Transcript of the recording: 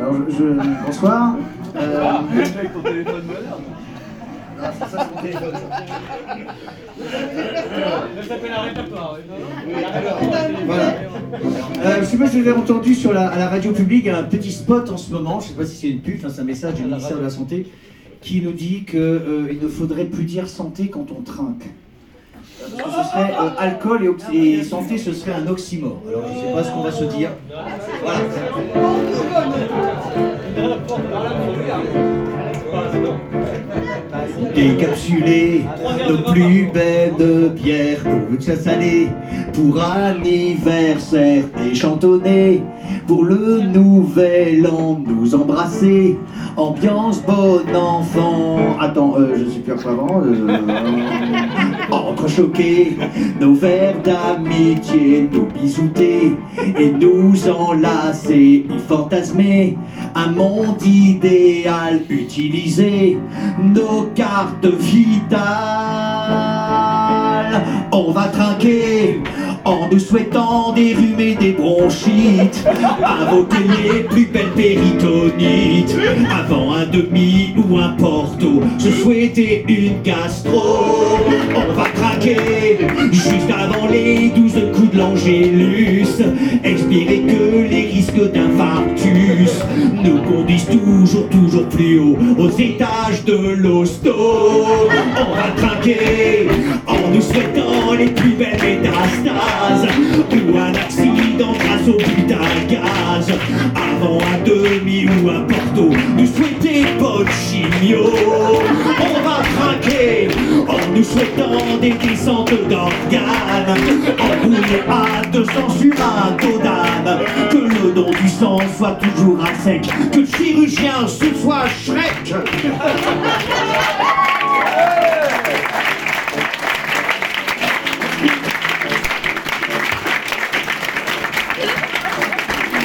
Alors, bonsoir. Avec ton téléphone moderne. Ah, ça, c'est mon téléphone. Ça s'appelle un répertoire. Voilà. Je sais pas si vous avez entendu à la radio publique un petit spot en ce moment, je sais pas si c'est une pub, c'est un message du ministère de la Santé qui nous dit qu'il ne faudrait plus dire santé quand on trinque. Parce que ce serait alcool et santé, ce serait un oxymore. Alors je ne sais pas ce qu'on va se dire. Voilà. Décapsuler nos plus belles bières pour une chasse salée, pour anniversaire et chantonner, pour le nouvel an nous embrasser, ambiance bon enfant. Attends, je sais plus à quoi avant. Entrechoquer nos verres d'amitié, nous bisouter et nous enlacer, y fantasmer un monde idéal, utiliser nos cartes vitales. On va trinquer en nous souhaitant des rhumes et des bronchites, invoquer les plus belles péritonites, avant un demi ou un porto, se souhaiter une gastro. On va craquer juste avant les 12 coups de l'angélus, expirer que les risques d'infarctus nous conduisent toujours plus haut aux étages de l'hosto. On va craquer en nous souhaitant les plus belles métastases, ou un accident grâce au putain de gaz, avant un demi ou un porto, nous souhaiter bonne chimio. On va craquer en nous souhaitant des descentes d'organes, embrouillés à 200 sur un taux d'âne, que le don du sang soit toujours à sec, que le chirurgien ce soit Shrek.